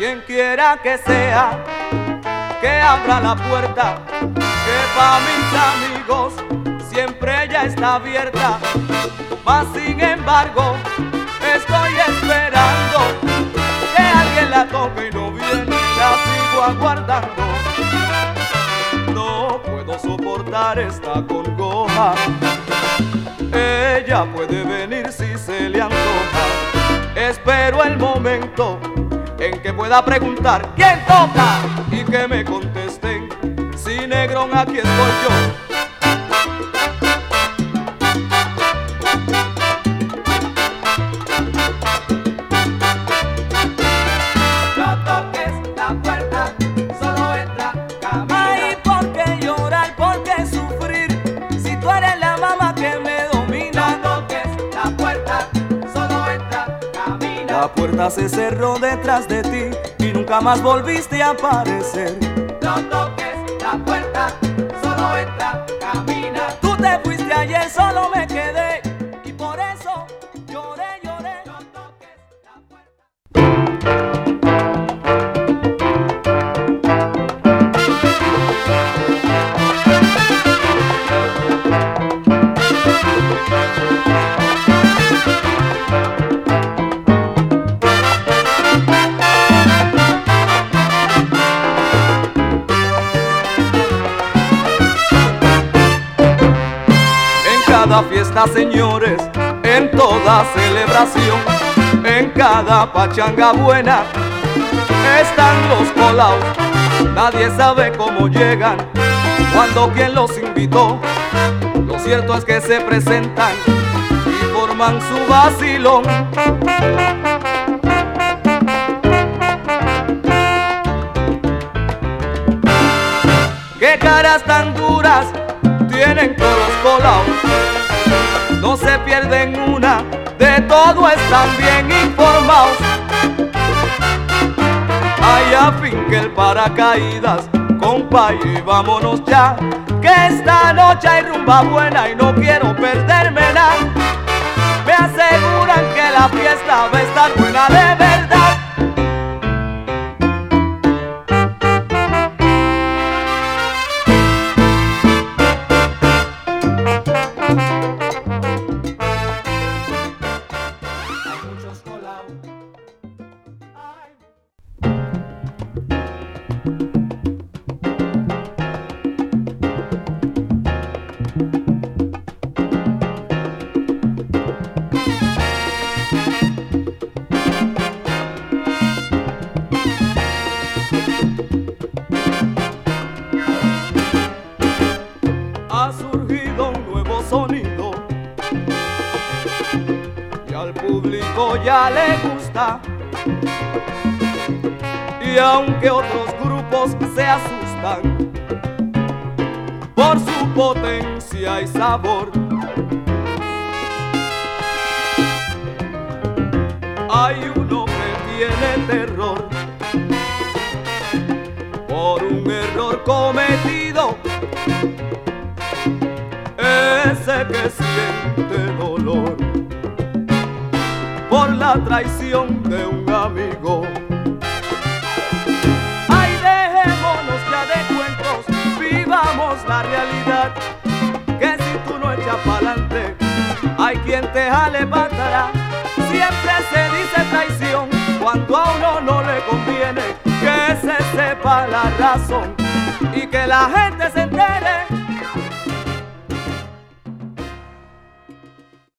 quien quiera que sea, que abra la puerta, que pa' mis amigos siempre ella está abierta. Mas sin embargo, estoy esperando que alguien la toque y no viene, la sigo aguardando. No puedo soportar esta congoja, ella puede venir si se le antoja. Espero el momento en que pueda preguntar ¿quién toca? Y que me contesten, sí, negrón, aquí estoy yo. La puerta se cerró detrás de ti y nunca más volviste a aparecer. No toques la puerta, solo entra, camina. Tú te fuiste ayer, solo me quedé y por eso lloré, lloré. No toques la puerta. En cada fiesta, señores, en toda celebración, en cada pachanga buena, están los colaos. Nadie sabe cómo llegan, cuando quien los invitó. Lo cierto es que se presentan y forman su vacilón. Qué caras tan duras tienen todos los colaos, no se pierden una, de todo están bien informados. Ay, a fin que el paracaídas, compa, y vámonos ya, que esta noche hay rumba buena y no quiero perderme nada. Me aseguran que la fiesta va a estar buena de verdad. Ha surgido un nuevo sonido y al público ya le gusta. Y aunque otros grupos se asustan por su potencia y sabor, hay uno que tiene terror por un error cometido. Ese que siente dolor por la traición de un amigo. Ay, dejémonos ya de cuentos, vivamos la realidad, que si tú no echas pa'lante, hay quien te jale para atrás. Siempre se dice traición cuando a uno no le conviene, que se sepa la razón y que la gente se entere